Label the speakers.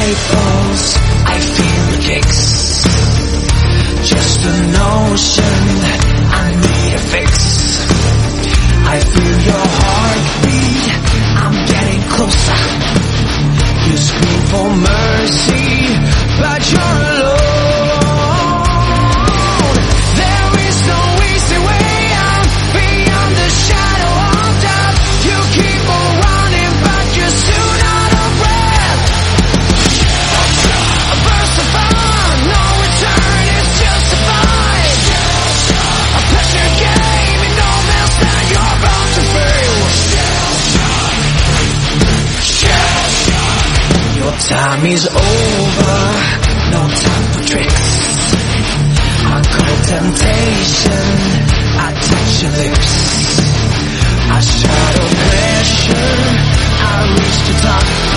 Speaker 1: light falls, I feel the kicks. Just a notion that I need a fix. I feel your heartbeat, I'm getting closer. You scream for mercy, but you're alone. There is no easy way out beyond the shadow of death. You keep on running, but you're soon out of breath. A burst of fire, no return is justified. A pleasure game in no man's land, you're bound to fail. Your time is over, no time for tricks. I call temptation, I touch your lips. I shadow pressure, I reach the top.